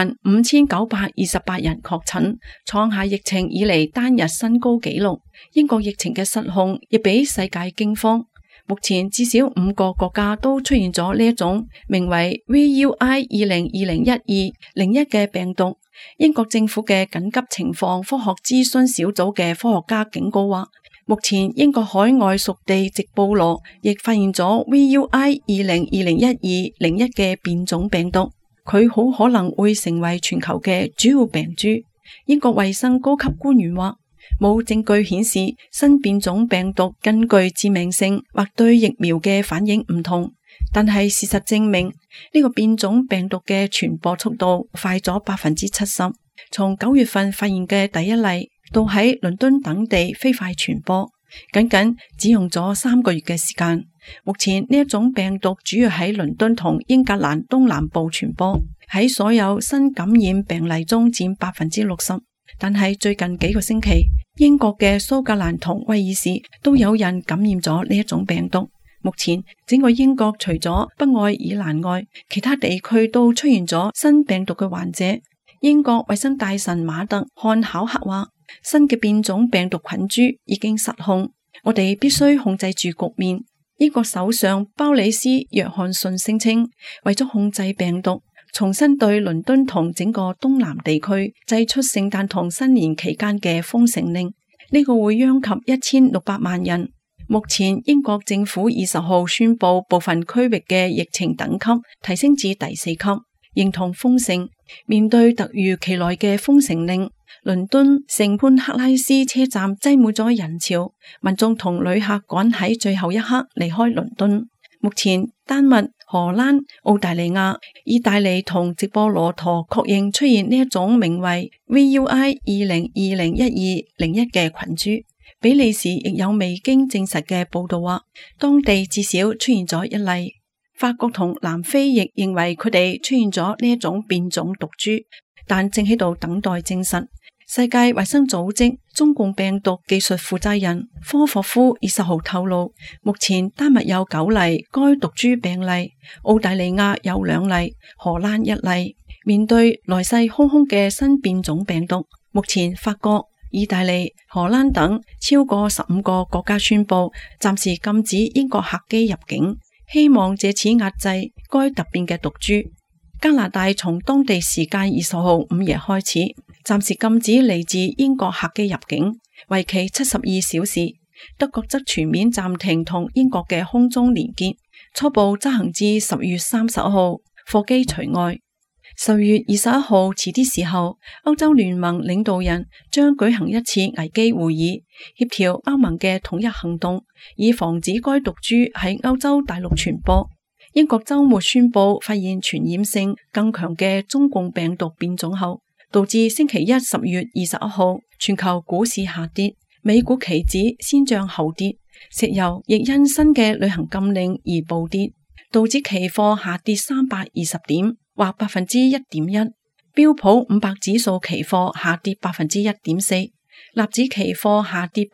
35,928人確診，創下疫情以嚟單日新高紀錄。英國疫情嘅失控亦俾世界驚慌。目前至少5個國家都出現咗呢一種名為 VUI-2020-1201 嘅病毒。英國政府嘅緊急情況科學諮詢小組嘅科學家警告話，目前英國海外屬地直布羅亦發現咗 VUI-2020-1201 嘅變種病毒，佢好可能會成為全球嘅主要病株。英國衛生高級官員話，冇證據顯示新變種病毒更具致命性或對疫苗嘅反應唔同，但係事實證明呢個變種病毒嘅傳播速度快咗70%，從9月份發現嘅第一例到喺倫敦等地飛快傳播，僅只用咗3個月嘅時間。目前呢一種病毒主要喺倫敦同英格蘭東南部傳播，喺所有新感染病例中佔60%。但係最近幾個星期，英國嘅蘇格蘭同威爾士都有人感染咗呢一種病毒。目前整個英國除咗北愛爾蘭外，其他地區都出現咗新病毒嘅患者。英國衛生大臣馬特漢考克話，新嘅變種病毒菌株已經失控，我哋必須控制住局面。 英國首相鮑里斯·約翰遜聲稱，為咗控制病毒，重新對倫敦同整個東南地區祭出聖誕同新年期間嘅封城令，呢個會殃及1600萬人。目前英國政府20號宣布部分區域嘅疫情等級提升至第4級，認同封城。面對突如其來嘅封城令，倫敦聖潘克拉斯車站擠滿咗人潮，民眾同旅客趕喺最後一刻離開倫敦。目前丹麥、荷蘭、澳大利亞、意大利同直布羅陀確認出現呢一種名為 VUI 20201201嘅群株。比利時亦有未經證實嘅報道話，當地至少出現咗1例。法國同南非亦認為佢哋出現咗呢一種變種毒株，但正喺度等待證實。世界衛生組織中共病毒技術負責人科霍夫20號透露，目前丹麥有9例該毒株病例，澳大利亞有2例，荷蘭1例。面對來勢洶洶嘅新變種病毒，目前法國、意大利、荷蘭等超過15個國家宣布暫時禁止英國客機入境，希望借此壓制該突變嘅毒株。加拿大從當地時間20號午夜開始，暫時禁止嚟自英國客機入境，為期72小時。德國則全面暫停同英國嘅空中連結，初步執行至10月30號，貨機除外。10月21號遲啲時候，歐洲聯盟領導人將舉行一次危機會議，協調歐盟嘅統一行動，以防止該毒株喺歐洲大陸傳播。英國周末宣布發現傳染性更強嘅中共病毒變種後，導致星期一10月21號全球股市下跌，美股期指先漲後跌，石油亦因新嘅旅行禁令而暴跌，道指期貨下跌320點，或 1.1%， 標普500指數期貨下跌 1.4%， 納指期貨下跌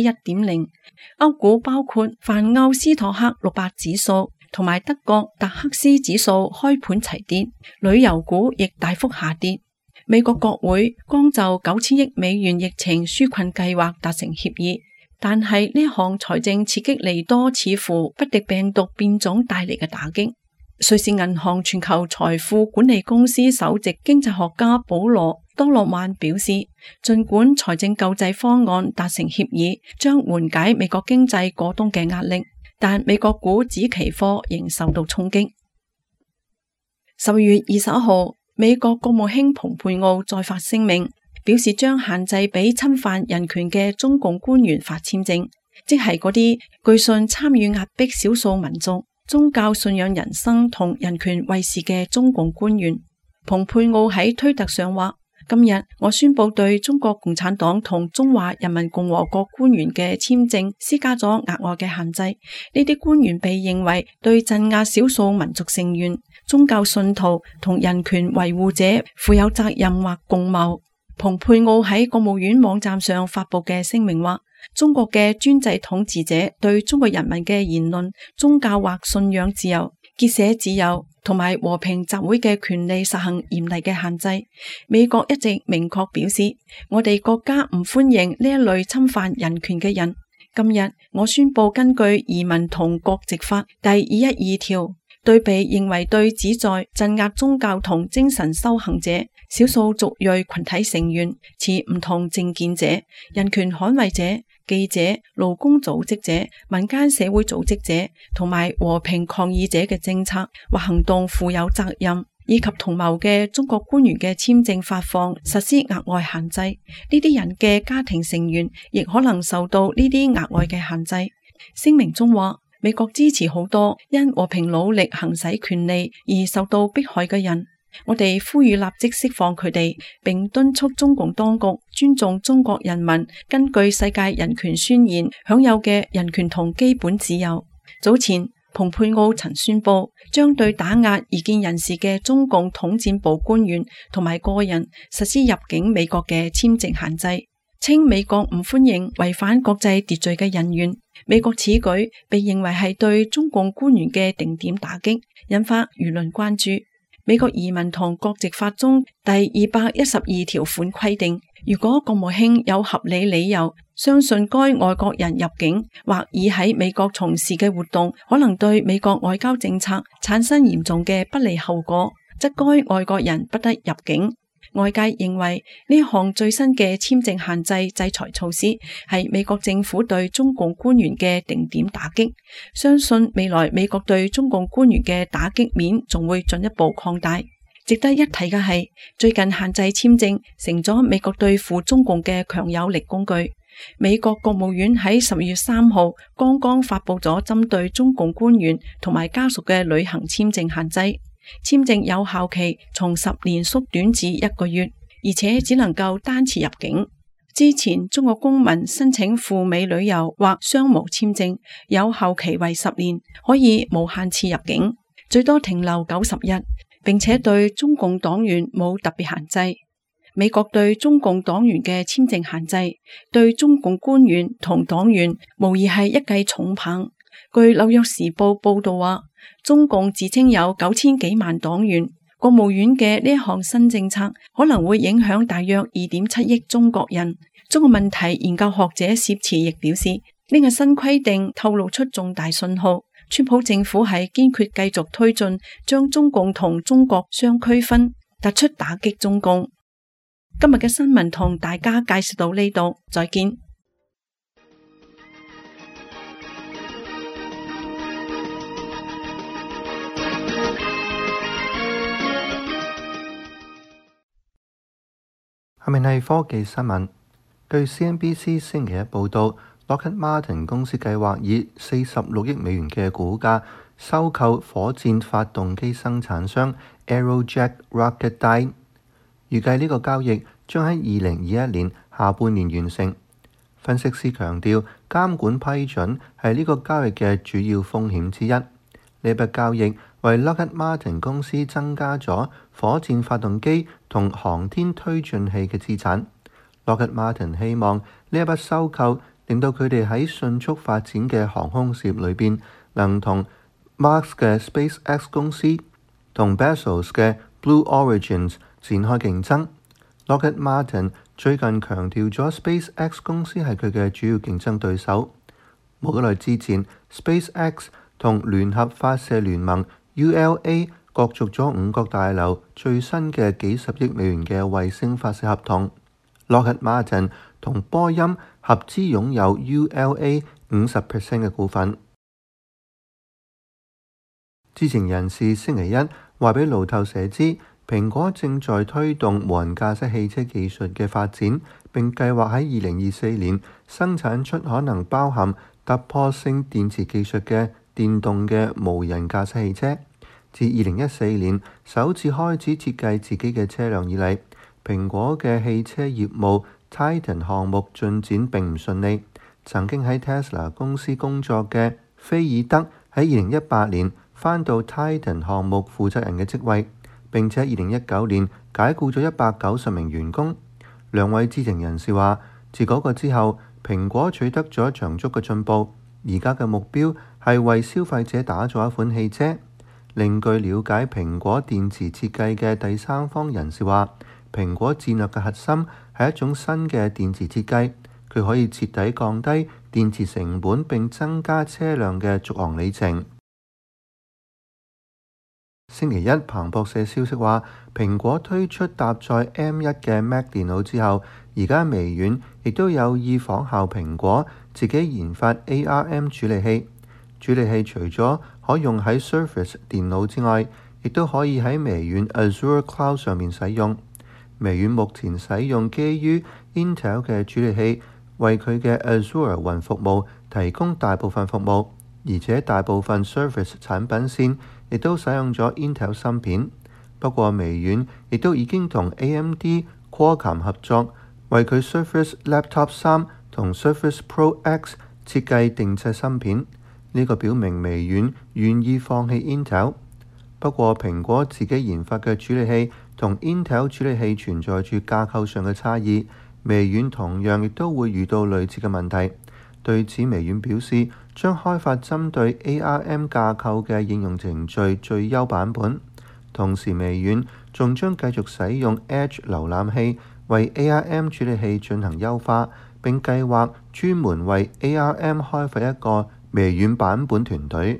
1.0%。 歐股包括泛歐斯托克600指數同埋德國達克斯指數開盤齊跌，旅遊股亦大幅下跌。美國國會剛就9000億美元疫情紓困計劃達成協議，但係呢項財政刺激利多似乎不敵病毒變種帶嚟嘅打擊。瑞士銀行全球財富管理公司首席經濟學家保羅多洛曼表示，儘管財政救濟方案達成協議，將緩解美國經濟過冬嘅壓力，但美國股指期貨仍受到衝擊。10月21號，美國國務卿蓬佩奧再發聲明，表示將限制俾侵犯人權嘅中共官員發簽證，即係嗰啲據信參與壓迫少數民族、宗教信仰人生同人權衛士嘅中共官員。蓬佩奧喺推特上話，今日我宣布對中國共產黨同中華人民共和國官員嘅簽證施加咗額外嘅限制。呢啲官員被認為對鎮壓少數民族成員、宗教信徒同人權維護者負有責任或共謀。蓬佩奧喺國務院網站上發布嘅聲明話，中國嘅專制統治者對中國人民嘅言論、宗教或信仰自由、結社自由同埋和平集會嘅權利實行嚴厲嘅限制。美國一直明確表示，我哋國家唔歡迎呢一類侵犯人權嘅人。今日我宣布根據移民同國籍法第212條，對被認為對旨在鎮壓宗教同精神修行者、少數族裔群體成員、持唔同政見者、人權捍衛者、記者、勞工組織者、民間社會組織者同埋和平抗議者嘅政策或行動負有責任，以及同謀嘅中國官員嘅簽證發放實施額外限制。呢啲人嘅家庭成員亦可能受到呢啲額外嘅限制。聲明中話，美國支持好多因和平努力行使權利而受到迫害嘅人。我哋呼籲立即釋放佢哋，並敦促中共當局尊重中國人民根據世界人權宣言享有嘅人權同基本自由。早前，蓬佩奧曾宣布將對打壓異見人士嘅中共統戰部官員同埋個人實施入境美國嘅簽證限制，稱美國唔歡迎違反國際秩序嘅人員。美國此舉被認為係對中共官員嘅定點打擊，引發輿論關注。美國移民同國籍法中第212條款規定， 如果國務卿有合理理由相信該外國人入境或已喺美國從事嘅活動可能對美國外交政策產生嚴重嘅不利後果，則該外國人不得入境。外界認為呢項最新嘅簽證限制制裁措施係美國政府對中共官員嘅定點打擊，相信未來美國對中共官員嘅打擊面仲會進一步擴大。值得一提嘅係，最近限制簽證成咗美國對付中共嘅強有力工具。美國國務院喺10月3號剛剛發佈咗針對中共官員同埋家屬嘅旅行簽證限制，簽證有效期從10年縮短至1個月，而且只能夠單次入境。之前中國公民申請赴美旅遊或商務簽證，有效期為10年，可以無限次入境，最多停留90日。並且對中共黨員冇特別限制。美國對中共黨員嘅簽證限制，對中共官員同黨員無疑係一記重棒。據紐約時報報道話，中共自稱有9000幾萬黨員，國務院嘅呢項新政策可能會影響大約2.7億中國人。中國問題研究學者薛慈亦表示，呢個新規定透露出重大信號。川普政府係堅決繼續推進將中共同中國相區分，突出打擊中共。今日嘅新聞同大家介紹到呢度，再見。 下面係科技新聞。據 CNBC 星期一報道，Lockheed Martin 公司計劃以46億美元嘅股價收購火箭發動機生產商 Aerojet Rocketdyne， 預計呢個交易將喺2021年下半年完成。分析師強調，監管批准係呢個交易嘅主要風險之一。呢筆交易為 Lockheed Martin 公司增加咗火箭發動機同航天推進器嘅資產。Lockheed Martin 希望呢一筆收購令到佢哋喺迅速發展嘅航空事業裏邊，能同 Musk 嘅 SpaceX 公司同 Bezos 嘅 Blue Origin 展開競爭。Lockheed Martin 最近強調咗 SpaceX 公司係佢嘅主要競爭對手。冇幾耐之前 ，SpaceX 同聯合發射聯盟 ULA 角逐咗五角大樓最新嘅幾十億美元嘅衛星發射合同。Lockheed Martin 同波音合資擁有 ULA 50% 嘅股份。知情人士星期一話俾路透社知，蘋果正在推動無人駕駛汽車技術嘅發展，並計劃喺2024年生產出可能包含突破性電池技術嘅電動嘅無人駕駛汽車。自2014年首次開始設計自己嘅車輛以嚟，蘋果嘅汽車業務 Titan 項目進展並唔順利。曾經喺 Tesla 公司工作嘅菲爾德喺2018年返到 Titan 項目負責人嘅職位，並且2019年解僱咗190名員工。兩位知情人士話，自嗰個之後，蘋果取得咗長足嘅進步，而家嘅目標係為消費者打造一款汽車。另據了解蘋果電池設計嘅第三方人士話，蘋果戰略嘅核心係一種新嘅電池設計，佢可以徹底降低電池成本並增加車輛嘅續航里程。星期一，彭博社消息話，蘋果推出搭載 M1 嘅 Mac 電腦之後，而家微軟亦都有意仿效蘋果自己研發 ARM 處理器。處理器除咗可用喺 Surface 電腦之外，亦都可以喺微軟 Azure Cloud 上面使用。微軟目前使用基於 Intel 嘅處理器，為佢嘅 Azure 雲服務提供大部分服務，而且大部分 Surface 產品線亦都使用咗 Intel 芯片。不過微軟亦都已經同 AMD Qualcomm 合作，為佢 Surface Laptop 3同 Surface Pro X 設計定製芯片。呢個表明微軟願意放棄 Intel。不過蘋果自己研發嘅處理器同 Intel 處理器存在住架構上嘅差異，微軟同樣亦都會遇到類似嘅問題。對此，微軟表示將開發針對 ARM 架構嘅應用程序最優版本。 同時微軟仲將繼續使用 Edge 瀏覽器為 ARM 處理器進行優化，並計劃專門為 ARM 開發一個微軟版本團隊。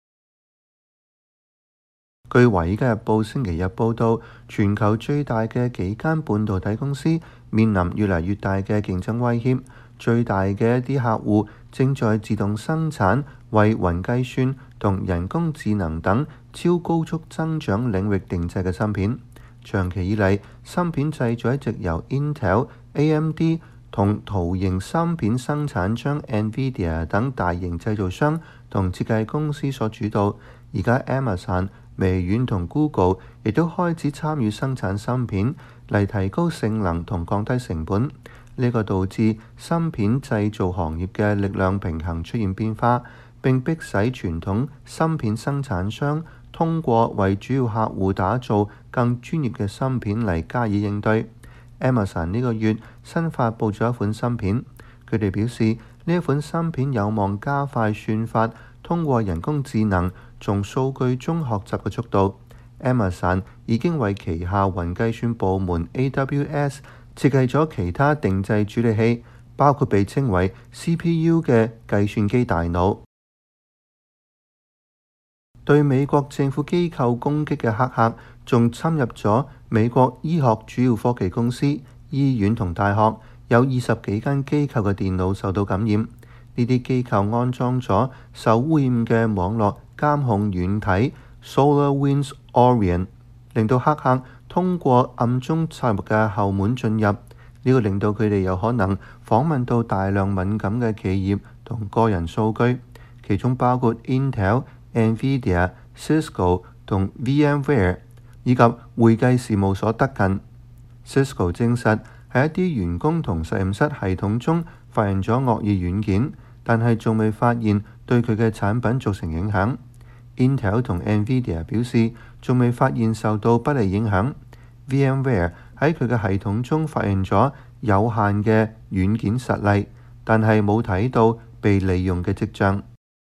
據《華爾街日報》星期日報道，全球最大嘅幾間半導體公司面臨越嚟越大嘅競爭威脅。最大嘅一啲客戶正在自動生產為雲計算同人工智能等超高速增長領域定製嘅芯片。長期以嚟，芯片製造一直由 Intel、AMD 同圖形芯片生產商 NVIDIA 等大型製造商同設計公司所主導。而家 Amazon、微軟同 Google 亦都開始參與生產芯片嚟提高性能同降低成本。呢個導致芯片製造行業嘅力量平衡出現變化，並迫使傳統芯片生產商通過為主要客戶打造更專業嘅芯片嚟加以應對。Amazon 呢個月新發布咗一款芯片，佢哋表示呢一款芯片有望加快算法通過人工智能從數據中學習嘅速度。Amazon 已經為旗下雲計算部門 AWS 設計咗其他定製處理器，包括被稱為 CPU 嘅計算機大腦。對美國政府機構攻擊嘅黑客仲侵入咗美國醫學主要科技公司、醫院同大學，有20幾間機構嘅電腦受到感染。呢啲機構安裝咗受污染嘅網絡監控軟體 SolarWinds Orion， 令到黑客通過暗中插入嘅後門進入。呢個令到佢哋有可能訪問到大量敏感嘅企業同個人數據，其中包括 Intel、NVIDIA、Cisco 同 VMware 以及會計事務所德勤。Cisco 證實喺一啲員工同實驗室系統中發現咗惡意軟件，但係仲未發現對佢嘅產品造成影響。Intel 同 NVIDIA 表示仲未發現受到不利影響。VMware 喺佢嘅系統中發現咗有限嘅軟件實例，但係冇睇到被利用嘅跡象。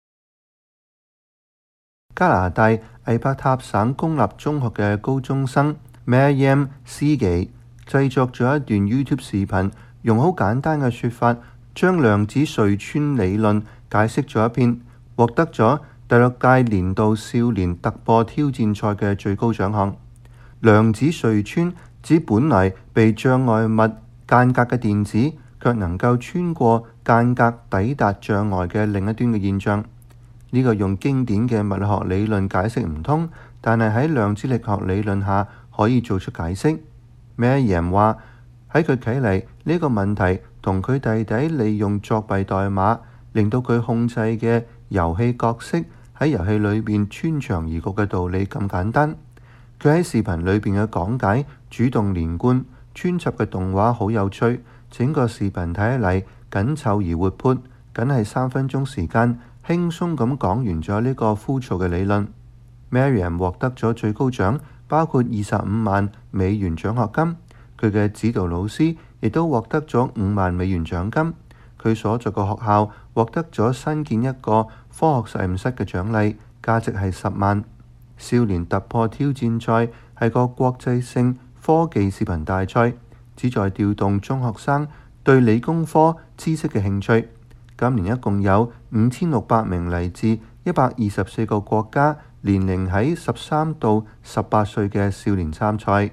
加拿大艾伯塔省公立中學嘅高中生 Maryam Sige 製作咗一段 YouTube 視頻，用好簡單嘅說法將量子隧穿理論解釋咗一遍，獲得咗第6屆年度少年突破挑戰賽嘅最高獎項。量子隧穿指本來被障礙物間隔嘅電子，卻能夠穿過間隔抵達障礙嘅另一端嘅現象。呢個用經典嘅物理學理論解釋唔通，但係喺量子力學理論下可以做出解釋。Maryam 話喺佢睇嚟，呢個問題同佢弟弟利用作弊代碼令到佢控制嘅遊戲角色喺遊戲裏邊穿牆而過嘅道理咁簡單。佢喺視頻裏邊嘅講解主動連貫，穿插嘅動畫好有趣，整個視頻睇起嚟緊湊而活潑，僅係3分鐘時間，輕鬆咁講完咗呢個枯燥嘅理論。Maryam 獲得咗最高獎，包括25萬美元獎學金。佢嘅指導老師亦都獲得咗5萬美元獎金。佢所在嘅學校獲得咗新建一個科學實驗室嘅獎勵，價值係10萬。少年突破挑戰賽係個國際性科技視頻大賽，旨在調動中學生對理工科知識嘅興趣。今年一共有5600名嚟自124個國家，年齡喺13到18歲嘅少年參賽。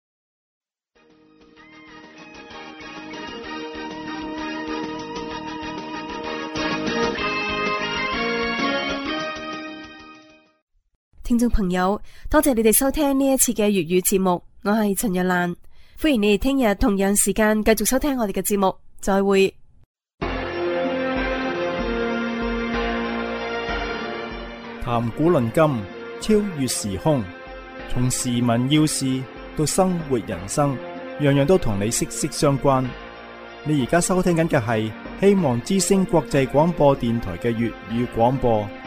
聽眾朋友，多謝你哋收聽呢一次嘅粵語節目，我係陳若蘭，歡迎你哋聽日同樣時間繼續收聽我哋嘅節目，再會。 談古論今，超越時空，從時聞要事到生活人生，樣樣都同你息息相關。你而家收聽緊嘅係希望之聲國際廣播電台嘅粵語廣播。